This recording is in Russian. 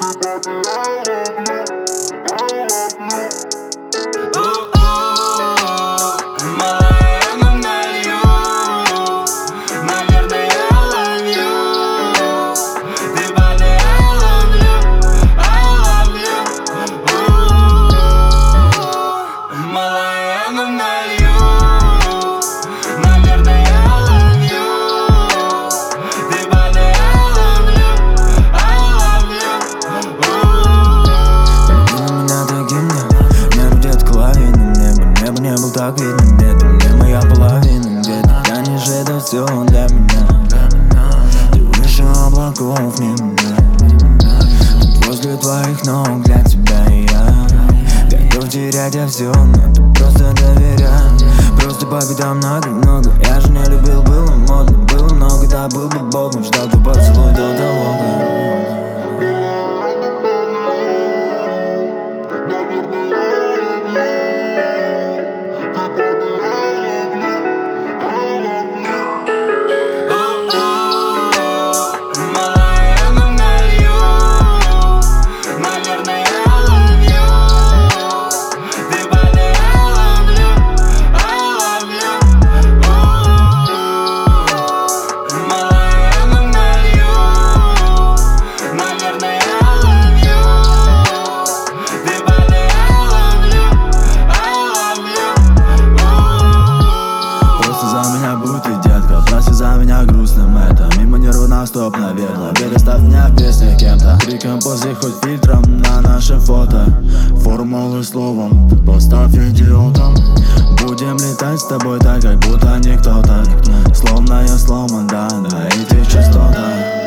Не был так виден где-то, где моя половина, где-то я ниже, это все для меня. Ты выше облаков, не меня. Тут возле твоих ног для тебя и я готов терять я все, но ты просто доверяй. Просто по бедам много, я же не любил, было модно. Было много, да, был бы богом, ждал бы поцелуй до того, за меня грустным это. Мимо нервы на стоп, наверное. Переставь меня в песнях кем-то. Криком после хоть фильтром на наше фото. Формулы словом поставь идиотом. Будем летать с тобой так, как будто никто так. Словно я сломан, да, на этих частотах.